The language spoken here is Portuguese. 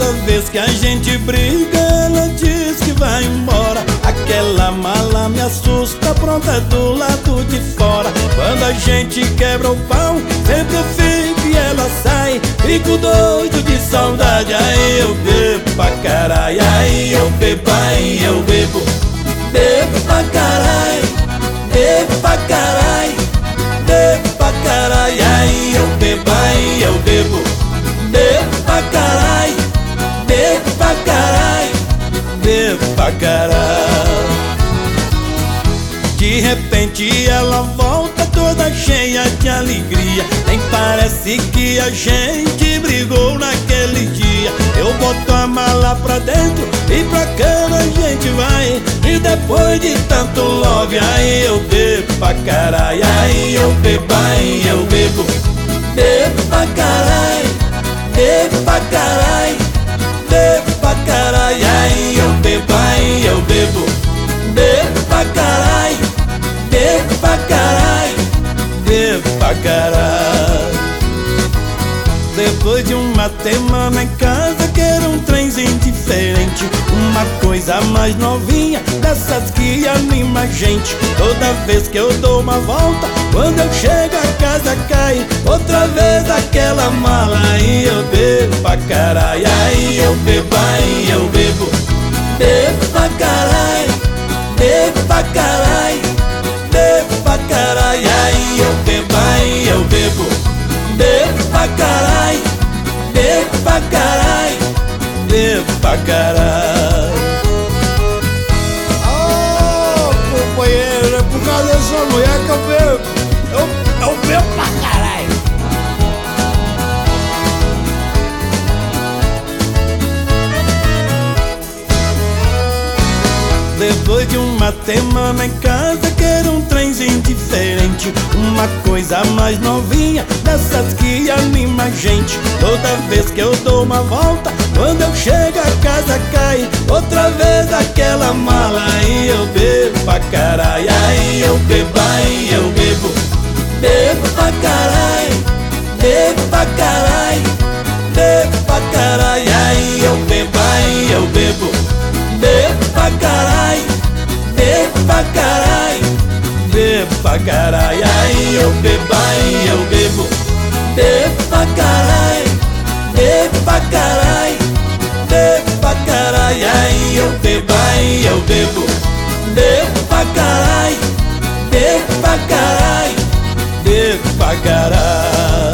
Toda vez que a gente briga, ela diz que vai embora. Aquela mala me assusta, pronta do lado de fora. Quando a gente quebra o pau, sempre eu fico e ela sai. Fico doido de saudade, aí eu bebo pra caralho. Aí eu bebo, aí eu bebo. Bebo pra caralho, bebo pra caralho, bebo pra caralho. Aí eu bebo, aí eu bebo. Bebo pra caralho, bebo pra caralho, bebo pra caralho. De repente ela volta toda cheia de alegria. Nem parece que a gente brigou naquele dia. Eu boto a mala pra dentro e pra cama a gente vai. E depois de tanto love, aí eu bebo pra caralho. Aí eu bebo, aí eu bebo. Bebo pra caralho, bebo pra caralho, bebo pra caralho. Aí eu bebo, aí eu bebo. Bebo pra caralho, bebo pra caralho, bebo pra caralho. Depois de uma semana em casa, quero um trenzinho diferente. Uma coisa mais novinha, dessas que anima a gente. Toda vez que eu dou uma volta, quando eu chego a casa cai outra vez aquela mala. Aí eu bebo pra caralho, aí eu bebo, aí eu bebo. Bebo pra caralho, bebo pra caralho, bebo pra caralho. Aí eu bebo, aí eu bebo. Bebo pra caralho, bebo pra caralho, bebo pra caralho. Oh, companheiro, é por causa dessa mulher que eu bebo. Eu bebo pra caralho. Depois de uma semana em casa, quero um trenzinho diferente. Uma coisa mais novinha, dessas que anima a gente. Toda vez que eu dou uma volta, quando eu chego a casa cai outra vez aquela mala. Aí eu bebo pra caralho, aí eu bebo, aí eu bebo. Bebo pra caralho, bebo pra caralho, bebo pra caralho. Aí eu bebo, aí eu bebo. Bebo pra caralho, bebo pra caralho, bebo pra caralho. Aí eu bebo, aí eu bebo. Bebo pra caralho, bebo pra caralho, bebo pra caralho. Aí eu bebo, aí eu bebo. Bebo pra caralho, bebo pra caralho, bebo pra caralho.